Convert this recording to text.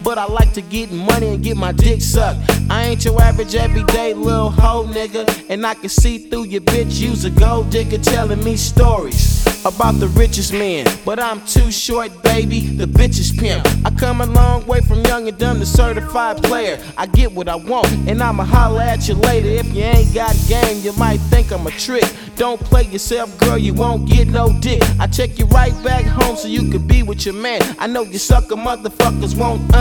but I like to get money and get my dick sucked. I ain't your average everyday little hoe nigga, and I can see through your bitch. You's a gold digger telling me stories about the richest men, but I'm too short, baby. The bitch is pimp. I come a long way from young and dumb to certified player. I get what I want, and I'ma holler at you later. If you ain't got game, you might think I'm a trick. Don't play yourself, girl, you won't get no dick. I take you right back home so you can be with your man. I know you sucker motherfuckers won't